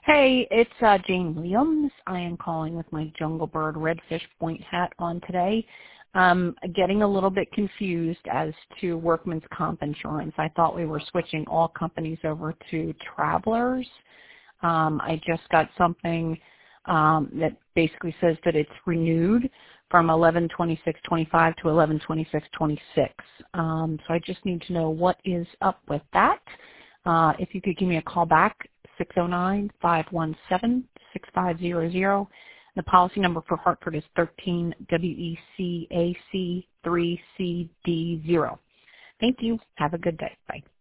Hey, it's Jane Williams. I am calling with my Jungle Bird Redfish Point hat on today. Getting a little bit confused as to workman's comp insurance. I thought we were switching all companies over to Travelers. I just got something that basically says that it's renewed from 11/26/25 to 11/26/26. So I just need to know what is up with that. If you could give me a call back, 609-517-6500. The policy number for Hartford is 13 WECAC 3CD0. Thank you. Have a good day. Bye.